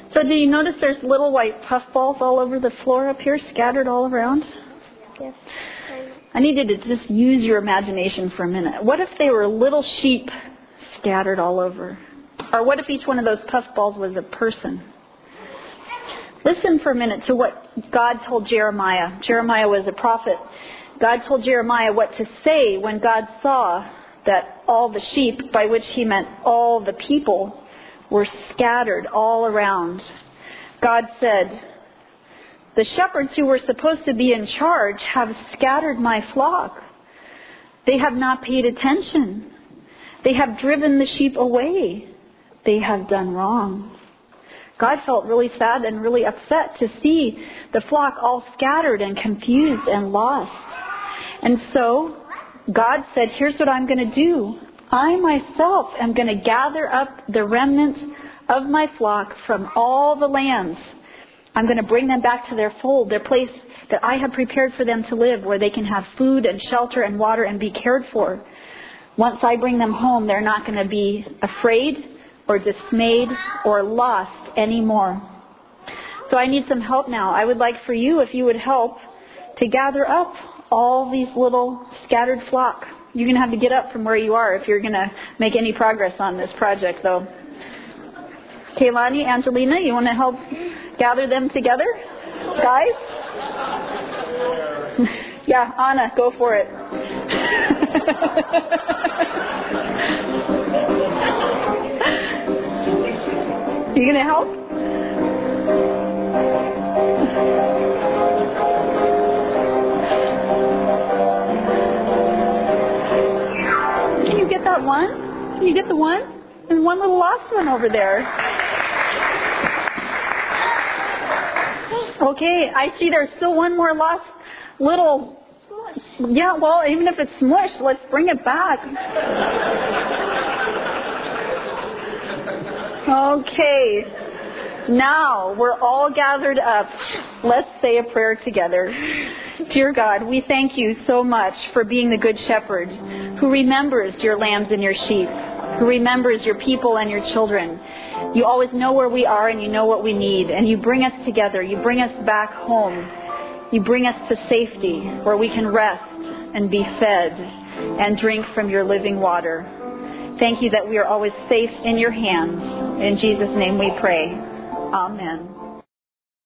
So do you notice there's little white puffballs all over the floor up here, scattered all around? Yes. I need you to just use your imagination for a minute. What if they were little sheep scattered all over? Or what if each one of those puffballs was a person? Listen for a minute to what God told Jeremiah. Jeremiah was a prophet. God told Jeremiah what to say when God saw that all the sheep, by which he meant all the people, were scattered all around. God said, "The shepherds who were supposed to be in charge have scattered my flock. They have not paid attention. They have driven the sheep away. They have done wrong." God felt really sad and really upset to see the flock all scattered and confused and lost. And so God said, here's what I'm going to do. I myself am going to gather up the remnant of my flock from all the lands. I'm going to bring them back to their fold, their place that I have prepared for them to live, where they can have food and shelter and water and be cared for. Once I bring them home, they're not going to be afraid or dismayed or lost anymore. So I need some help now. I would like for you, if you would help, to gather up all these little scattered flock. You're going to have to get up from where you are if you're going to make any progress on this project, though. Kaylani, Angelina, you want to help gather them together? Guys? Yeah, Anna, go for it. You going to help? Can you get that one? Can you get the one? There's one little lost one over there. Okay, I see there's still one more lost little... Yeah, well, even if it's smushed, let's bring it back. Okay, now we're all gathered up. Let's say a prayer together. Dear God, we thank you so much for being the good shepherd who remembers your lambs and your sheep, who remembers your people and your children. You always know where we are and you know what we need, and you bring us together. You bring us back home. You bring us to safety where we can rest and be fed and drink from your living water. Thank you that we are always safe in your hands. In Jesus' name we pray. Amen.